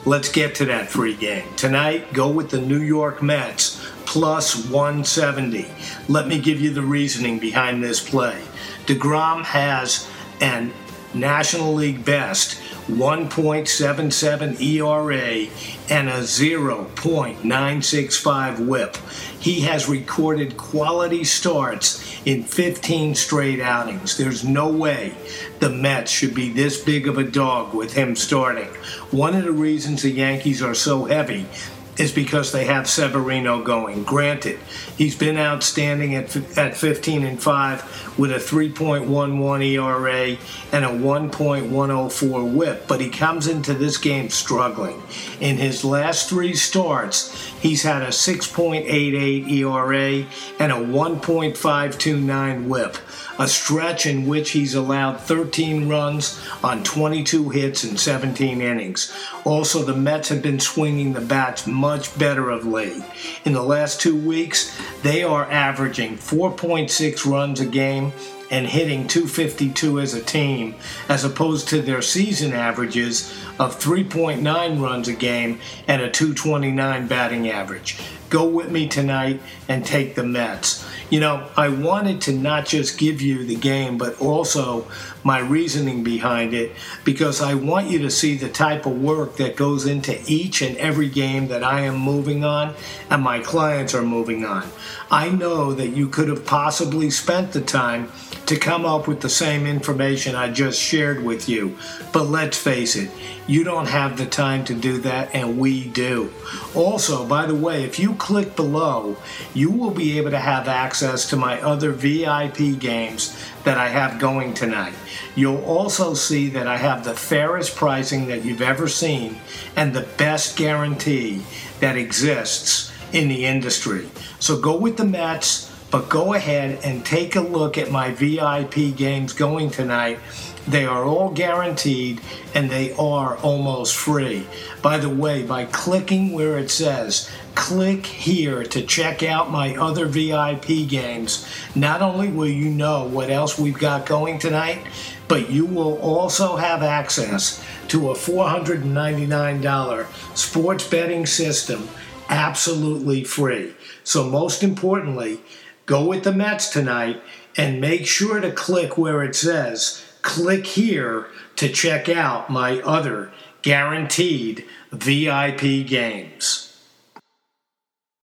Let's get to that free game. Tonight, go with the New York Mets plus 170. Let me give you the reasoning behind this play. DeGrom has an National League best 1.77 ERA and a 0.965 whip. He has recorded quality starts in 15 straight outings. There's no way the Mets should be this big of a dog with him starting. One of the reasons the Yankees are so heavy is because they have Severino going. Granted, he's been outstanding at 15-5 with a 3.11 ERA and a 1.104 whip, but he comes into this game struggling. In his last 3 starts, he's had a 6.88 ERA and a 1.529 whip, a stretch in which he's allowed 13 runs on 22 hits in 17 innings. Also, the Mets have been swinging the bats much better of late. In the last 2 weeks, they are averaging 4.6 runs a game and hitting .252 as a team, as opposed to their season averages of 3.9 runs a game and a .229 batting average. Go with me tonight and take the Mets. You know, I wanted to not just give you the game, but also my reasoning behind it, because I want you to see the type of work that goes into each and every game that I am moving on and my clients are moving on. I know that you could have possibly spent the time to come up with the same information I just shared with you, but let's face it, you don't have the time to do that, and we do. Also, by the way, if you click below, you will be able to have access to my other VIP games that I have going tonight. You'll also see that I have the fairest pricing that you've ever seen and the best guarantee that exists in the industry. So go with the Mets, but go ahead and take a look at my VIP games going tonight. They are all guaranteed and they are almost free. By the way, by clicking where it says click here to check out my other VIP games, not only will you know what else we've got going tonight, but you will also have access to a $499 sports betting system absolutely free. So most importantly, go with the Mets tonight and make sure to click where it says click here to check out my other guaranteed VIP games.